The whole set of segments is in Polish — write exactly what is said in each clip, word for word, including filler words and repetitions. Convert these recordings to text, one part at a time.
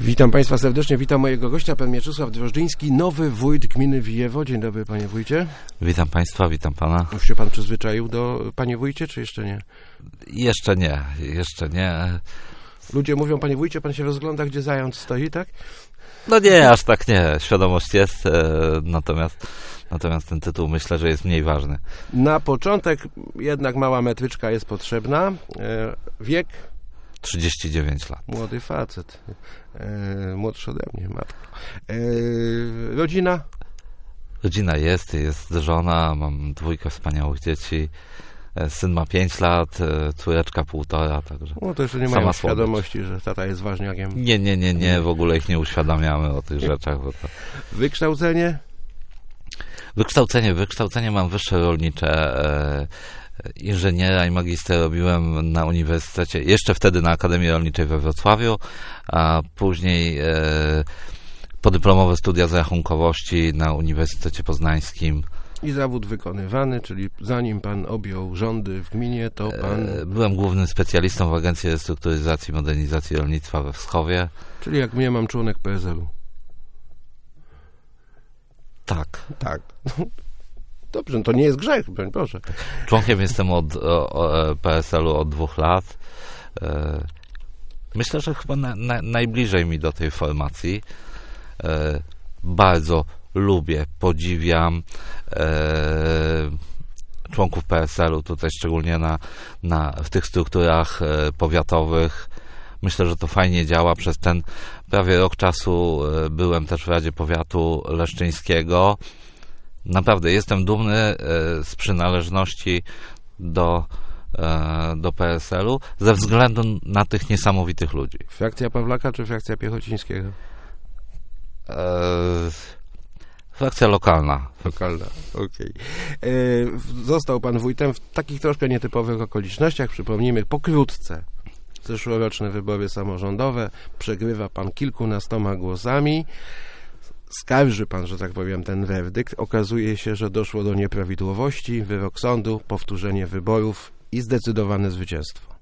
Witam Państwa serdecznie, witam mojego gościa, pan Mieczysław Drożdżyński, nowy wójt gminy Wijewo. Dzień dobry, panie wójcie. Witam Państwa, witam Pana. Już się pan przyzwyczaił do, panie wójcie, czy jeszcze nie? Jeszcze nie, jeszcze nie. Ludzie mówią, panie wójcie, pan się rozgląda, gdzie zając stoi, tak? No nie, aż tak nie. Świadomość jest, e, natomiast, natomiast ten tytuł myślę, że jest mniej ważny. Na początek jednak mała metryczka jest potrzebna. E, wiek? trzydzieści dziewięć lat. Młody facet. E, młodszy ode mnie, matko. E, rodzina? Rodzina jest, jest żona, mam dwójkę wspaniałych dzieci. Syn ma pięć lat, córeczka półtora, także... No to jeszcze nie mają świadomości, że tata jest ważniakiem. Nie, nie, nie, nie, w ogóle ich nie uświadamiamy o tych rzeczach. Bo to... Wykształcenie? Wykształcenie, wykształcenie mam wyższe rolnicze, e, inżyniera i magister robiłem na uniwersytecie, jeszcze wtedy na Akademii Rolniczej we Wrocławiu, a później e, podyplomowe studia z rachunkowości na Uniwersytecie Poznańskim. I zawód wykonywany, czyli zanim pan objął rządy w gminie, to pan... Byłem głównym specjalistą w Agencji Restrukturyzacji i Modernizacji Rolnictwa we Wschowie. Czyli jak mnie, mam członek P S L-u. Tak. Tak. Dobrze, no to nie jest grzech, broń Boże. Członkiem jestem od o, o, P S L-u od dwóch lat. Myślę, że chyba na, na, najbliżej mi do tej formacji. Bardzo lubię, podziwiam e, członków P S L-u, tutaj szczególnie na, na, w tych strukturach e, powiatowych. Myślę, że to fajnie działa. Przez ten prawie rok czasu e, byłem też w Radzie Powiatu Leszczyńskiego. Naprawdę jestem dumny e, z przynależności do, e, do P S L-u ze względu na tych niesamowitych ludzi. Frakcja Pawlaka czy frakcja Piechocińskiego? E, Frakcja lokalna. Lokalna, okej. Okay. Został pan wójtem w takich troszkę nietypowych okolicznościach. Przypomnijmy pokrótce. Zeszłoroczne wybory samorządowe. Przegrywa pan kilkunastoma głosami. Skarży pan, że tak powiem, ten werdykt. Okazuje się, że doszło do nieprawidłowości. Wyrok sądu, powtórzenie wyborów i zdecydowane zwycięstwo.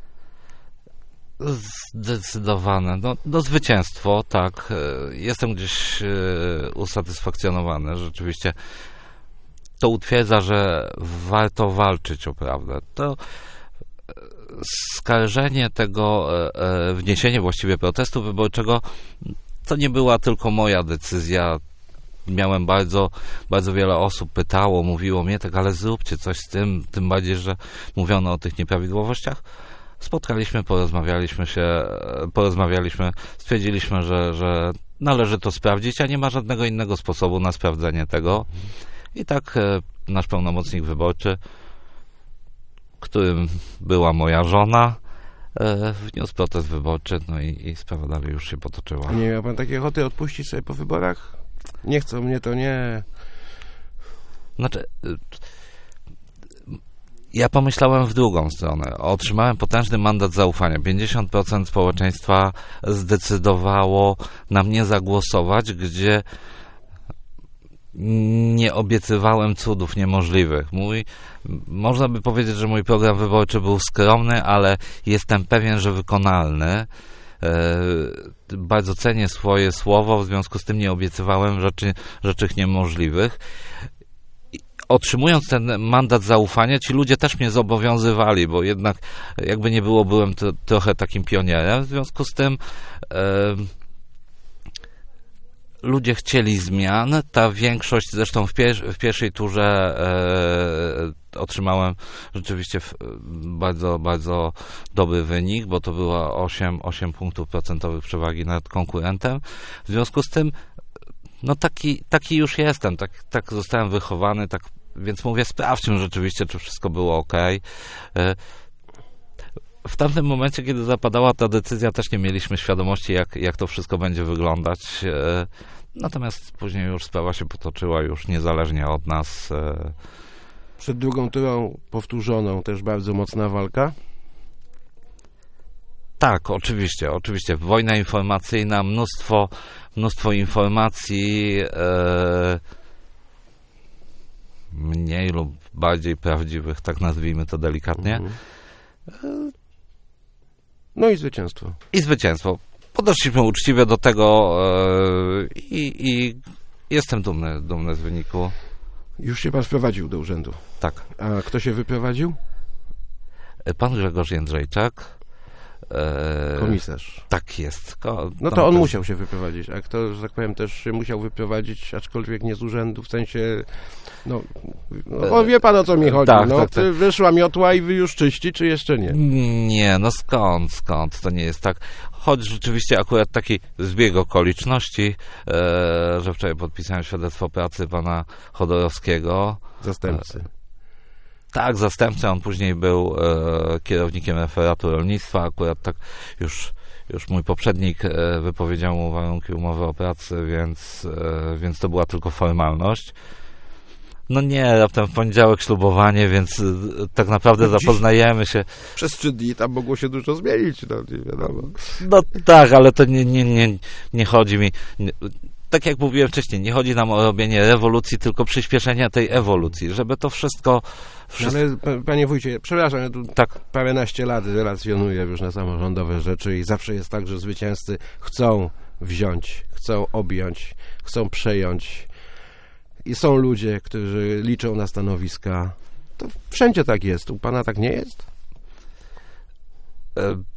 Zdecydowane. No, no zwycięstwo, tak. Jestem gdzieś usatysfakcjonowany. Rzeczywiście to utwierdza, że warto walczyć o prawdę. To skarżenie tego, wniesienie właściwie protestu wyborczego, to nie była tylko moja decyzja. Miałem bardzo, bardzo wiele osób pytało, mówiło mnie, tak, ale zróbcie coś z tym, tym bardziej, że mówiono o tych nieprawidłowościach. Spotkaliśmy, porozmawialiśmy się, porozmawialiśmy, stwierdziliśmy, że, że należy to sprawdzić, a nie ma żadnego innego sposobu na sprawdzenie tego. I tak e, nasz pełnomocnik wyborczy, którym była moja żona, e, wniósł protest wyborczy, no i, i sprawa dalej już się potoczyła. Nie miał pan takiej ochoty odpuścić sobie po wyborach? Nie chcą mnie, to nie... Znaczy... Ja pomyślałem w drugą stronę. Otrzymałem potężny mandat zaufania. pięćdziesiąt procent społeczeństwa zdecydowało na mnie zagłosować, gdzie nie obiecywałem cudów niemożliwych. Mój, można by powiedzieć, że mój program wyborczy był skromny, ale jestem pewien, że wykonalny. E, bardzo cenię swoje słowo, w związku z tym nie obiecywałem rzeczy, rzeczy niemożliwych. Otrzymując ten mandat zaufania, ci ludzie też mnie zobowiązywali, bo jednak jakby nie było, byłem to, trochę takim pionierem. W związku z tym e, ludzie chcieli zmian. Ta większość, zresztą w, pier- w pierwszej turze e, otrzymałem rzeczywiście bardzo, bardzo dobry wynik, bo to było osiem, osiem punktów procentowych przewagi nad konkurentem. W związku z tym no taki, taki już jestem, tak, tak zostałem wychowany, tak, więc mówię, sprawdźmy rzeczywiście, czy wszystko było ok. W tamtym momencie, kiedy zapadała ta decyzja, też nie mieliśmy świadomości, jak, jak to wszystko będzie wyglądać. Natomiast później już sprawa się potoczyła, już niezależnie od nas. Przed drugą turą powtórzoną też bardzo mocna walka. Tak, oczywiście, oczywiście. Wojna informacyjna, mnóstwo, mnóstwo informacji, e, mniej lub bardziej prawdziwych, tak nazwijmy to delikatnie. Mhm. No i zwycięstwo. I zwycięstwo. podeszliśmy uczciwie do tego e, i, i jestem dumny, dumny z wyniku. Już się pan wprowadził do urzędu. Tak. A kto się wyprowadził? Pan Grzegorz Jędrzejczak. E, Komisarz. Tak jest. Ko, No to on też musiał się wyprowadzić, a kto, że tak powiem, też się musiał wyprowadzić, aczkolwiek nie z urzędu, w sensie, no, no wie pan, o co mi chodzi, tak, no, tak, tak. Wyszła miotła i wy już czyści, czy jeszcze nie? Nie, no skąd, skąd, to nie jest tak. Choć rzeczywiście akurat taki zbieg okoliczności, e, że wczoraj podpisałem świadectwo pracy pana Chodorowskiego. Zastępcy. Tak, zastępca, on później był e, kierownikiem referatu rolnictwa, akurat tak już, już mój poprzednik e, wypowiedział mu warunki umowy o pracę, więc, e, więc to była tylko formalność. No nie, raptem w poniedziałek ślubowanie, więc e, tak naprawdę no zapoznajemy się. Przez trzy dni tam mogło się dużo zmienić, no nie wiadomo. No tak, ale to nie, nie, nie, nie chodzi mi... Nie, tak jak mówiłem wcześniej, nie chodzi nam o robienie rewolucji, tylko przyspieszenia tej ewolucji, żeby to wszystko... wszystko... Ale panie wójcie, przepraszam, ja tu tak paręnaście lat relacjonuję różne samorządowe rzeczy i zawsze jest tak, że zwycięzcy chcą wziąć, chcą objąć, chcą przejąć i są ludzie, którzy liczą na stanowiska. To wszędzie tak jest. U pana tak nie jest? E...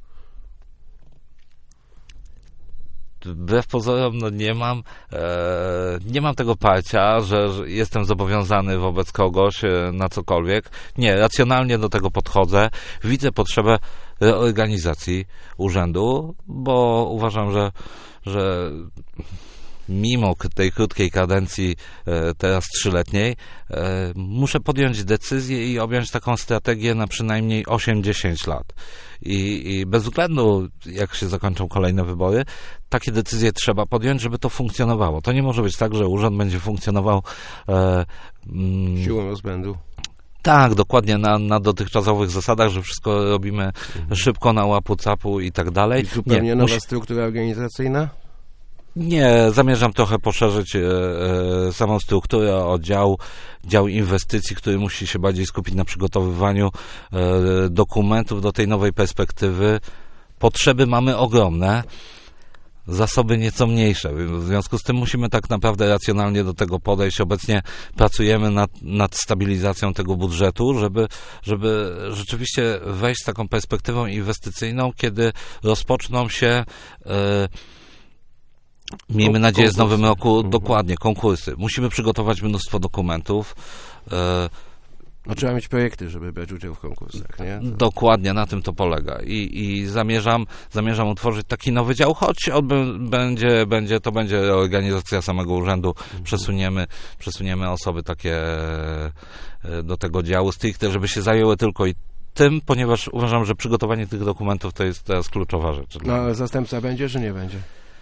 Wbrew pozorom, no nie mam e, nie mam tego parcia, że, że jestem zobowiązany wobec kogoś e, na cokolwiek. Nie, racjonalnie do tego podchodzę. Widzę potrzebę reorganizacji urzędu, bo uważam, że, że mimo tej krótkiej kadencji, e, teraz trzyletniej, e, muszę podjąć decyzję i objąć taką strategię na przynajmniej osiem dziesięć lat. I, I bez względu, jak się zakończą kolejne wybory, takie decyzje trzeba podjąć, żeby to funkcjonowało. To nie może być tak, że urząd będzie funkcjonował e, mm, siłą rozpędu. Tak, dokładnie na, na dotychczasowych zasadach, że wszystko robimy mhm. szybko, na łapu capu i tak dalej. I zupełnie nie, nowa musi... struktura organizacyjna? Nie, zamierzam trochę poszerzyć e, e, samą strukturę o dział, dział inwestycji, który musi się bardziej skupić na przygotowywaniu e, dokumentów do tej nowej perspektywy. Potrzeby mamy ogromne, zasoby nieco mniejsze. W związku z tym musimy tak naprawdę racjonalnie do tego podejść. Obecnie pracujemy nad, nad stabilizacją tego budżetu, żeby, żeby rzeczywiście wejść z taką perspektywą inwestycyjną, kiedy rozpoczną się e, miejmy nadzieję z nowym roku mhm. dokładnie konkursy. Musimy przygotować mnóstwo dokumentów. E, no trzeba mieć projekty, żeby brać udział w konkursach, nie? To... Dokładnie, na tym to polega. I, i zamierzam, zamierzam utworzyć taki nowy dział, choć odby- będzie, będzie, to będzie organizacja samego urzędu. Mhm. Przesuniemy, przesuniemy osoby takie do tego działu stricte, żeby się zajęły tylko i tym, ponieważ uważam, że przygotowanie tych dokumentów to jest teraz kluczowa rzecz. No ale zastępca będzie, czy nie będzie?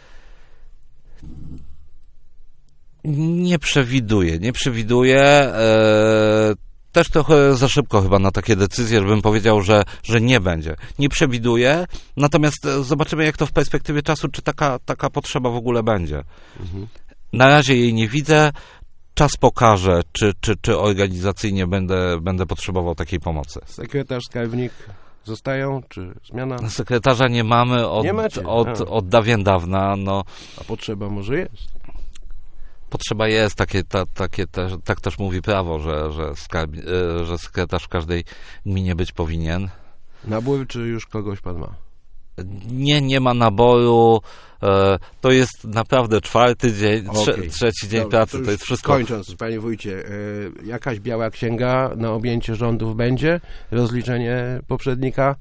Nie przewiduję, nie przewiduję. E, też trochę za szybko chyba na takie decyzje, żebym powiedział, że, że nie będzie. Nie przewiduję, natomiast zobaczymy, jak to w perspektywie czasu, czy taka, taka potrzeba w ogóle będzie. Mhm. Na razie jej nie widzę. Czas pokaże, czy, czy, czy organizacyjnie będę, będę potrzebował takiej pomocy. Sekretarz, skarbnik zostają, czy zmiana? Sekretarza nie mamy od, nie macie? od, od dawien dawna. No. A potrzeba może jest? Potrzeba jest, takie, ta, takie te, tak też mówi prawo, że, że, skarb, że sekretarz w każdej gminie być powinien. Nabór, czy już kogoś pan ma? Nie, nie ma naboru. E, to jest naprawdę czwarty dzień, trze, okay. trzeci dzień Dobrze, pracy, to, to jest wszystko. Kończąc, panie wójcie, e, jakaś biała księga na objęcie rządów będzie? Rozliczenie poprzednika?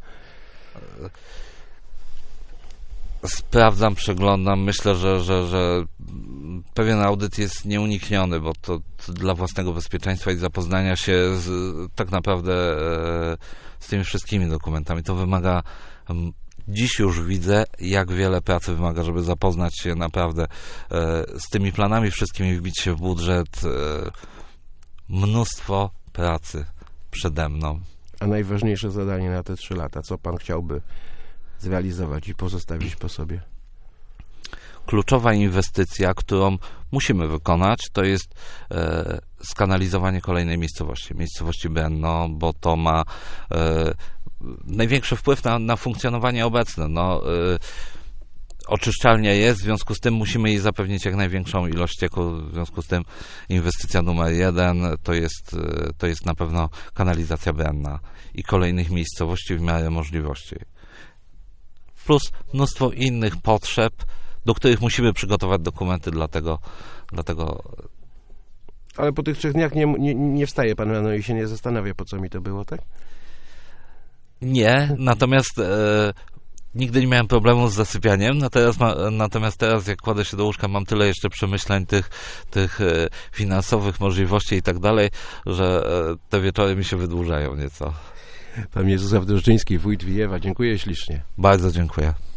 Sprawdzam, przeglądam. Myślę, że, że, że pewien audyt jest nieunikniony, bo to, to dla własnego bezpieczeństwa i zapoznania się z, tak naprawdę e, z tymi wszystkimi dokumentami. To wymaga, dziś już widzę, jak wiele pracy wymaga, żeby zapoznać się naprawdę e, z tymi planami wszystkimi, wbić się w budżet. E, mnóstwo pracy przede mną. A najważniejsze zadanie na te trzy lata, co pan chciałby zrealizować i pozostawić po sobie? Kluczowa inwestycja, którą musimy wykonać, to jest e, skanalizowanie kolejnej miejscowości, miejscowości Brenno, bo to ma e, największy wpływ na, na funkcjonowanie obecne. No, e, oczyszczalnia jest, w związku z tym musimy jej zapewnić jak największą ilość ścieku, w związku z tym inwestycja numer jeden to jest, to jest na pewno kanalizacja Brenna i kolejnych miejscowości w miarę możliwości. Plus mnóstwo innych potrzeb, do których musimy przygotować dokumenty, dlatego, dlatego Ale po tych trzech dniach nie, nie, nie wstaje pan rano i się nie zastanawia, po co mi to było, tak? nie, natomiast e, nigdy nie miałem problemu z zasypianiem, natomiast, ma, natomiast teraz jak kładę się do łóżka, mam tyle jeszcze przemyśleń tych, tych e, finansowych możliwości i tak dalej, że e, te wieczory mi się wydłużają nieco. Pan Mieczysław Drożdżyński, wójt Wijewa, dziękuję ślicznie. Bardzo dziękuję.